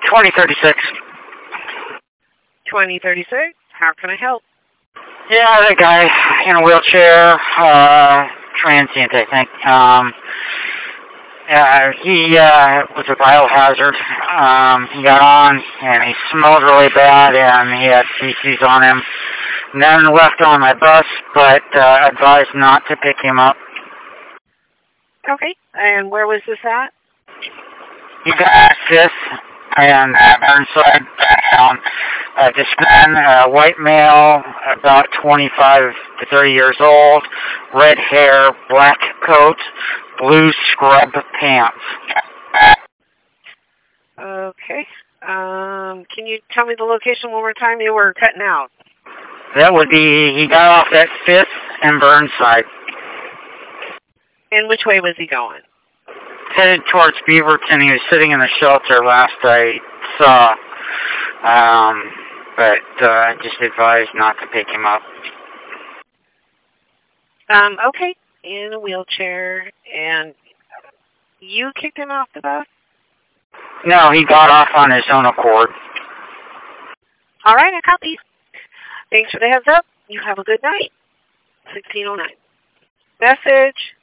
2036. 2036. How can I help? Yeah, the guy in a wheelchair, transient, I think. He was a biohazard. He got on, and he smelled really bad, and he had feces on him. Then left on my bus, but advised not to pick him up. Okay. And where was this at? He got 5th and Burnside down. This man, white male, about 25 to 30 years old, red hair, black coat, blue scrub pants. Okay. Can you tell me the location one more time? You were cutting out. That would be, he got off at 5th and Burnside. And which way was he going? Headed towards Beaverton. He was sitting in the shelter last I saw. But just advised not to pick him up. Okay. In a wheelchair. And you kicked him off the bus? No, he got off on his own accord. All right, I copy. Thanks for the heads up. You have a good night. 1609. Message.